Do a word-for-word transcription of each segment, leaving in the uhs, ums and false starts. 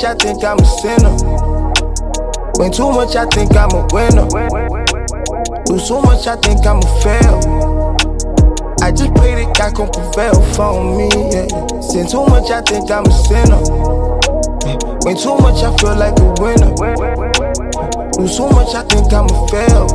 much, I think I'm a sinner. Win too much, I think I'm a winner. Lose so much, I think I'ma fail. I just pray that God gon' prevail for me, yeah. Sin too much, I think I'm a sinner. Win too much, I feel like a winner. Lose so much, I think I'ma fail.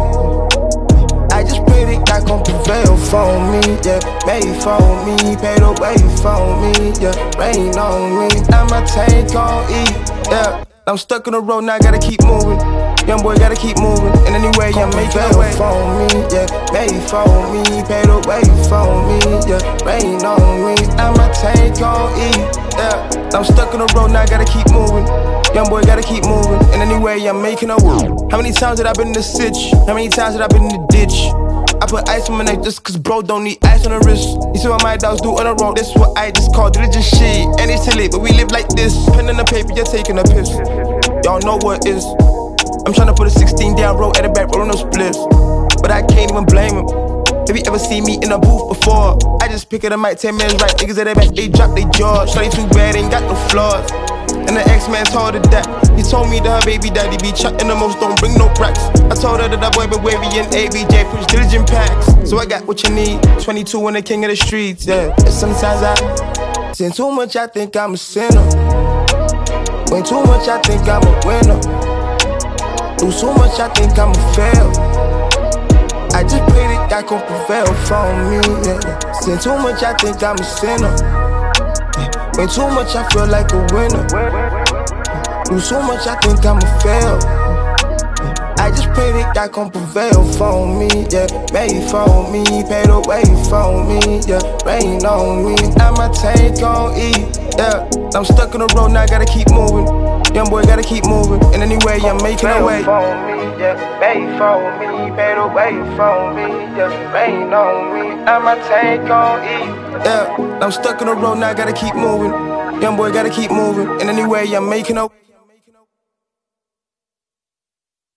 I just pray that God gon' prevail for me, yeah. Made for me, paid the way for me, yeah. Rain on me, now my tank gon' eat, yeah. I'm stuck on the road, now I gotta keep moving. Young boy gotta keep moving, and anyway I'm making a way for me, yeah. Made for me, paid the way for me, yeah. Rain on me, now my tank gon' eat, yeah. I'm stuck on the road, now I gotta keep moving. Young boy gotta keep moving, and anyway I'm making a way. How many times have I been in the sitch? How many times have I been in the ditch? I put ice on my neck just cause bro don't need ice on the wrist. You see what my dogs do on the road, this what I just call diligent shit. And it's too late, but we live like this. Pen in the paper, you're taking a piss. Y'all know what is. I'm tryna put a sixteen down road at the back, rolling no splits. But I can't even blame him. Have you ever seen me in a booth before? I just pick it up, mic ten minutes right. Niggas at the back, they drop their jaws. Shawty too bad, ain't got no flaws. And the ex-man told her that. He told me that her baby daddy be chatting the most, don't bring no cracks. I told her that that boy been wavy and A B J push diligent packs. So I got what you need, twenty-two and the king of the streets, yeah. And sometimes I sin too much, I think I'm a sinner. Win too much, I think I'm a winner. Lose too much, I think I'ma fail. I just pray that God gon' prevail for me, yeah. Sin too much, I think I'm a sinner. Win too much, I feel like a winner. Lose so much, I think I'ma fail. I just pray that God gon' prevail for me, yeah. Made for me, paid the way for me, yeah. Rain on me, now my tank gon' eat, yeah. I'm stuck on the road, now I gotta keep moving. Young boy gotta keep moving, and anyway I'm making a way. For me, yeah. Made for me, paid the way for me, yeah. Rain on me, now my tank gon' eat, yeah. I'm stuck on the road, now I gotta keep moving. Young boy gotta keep moving, and anyway I'm making a way.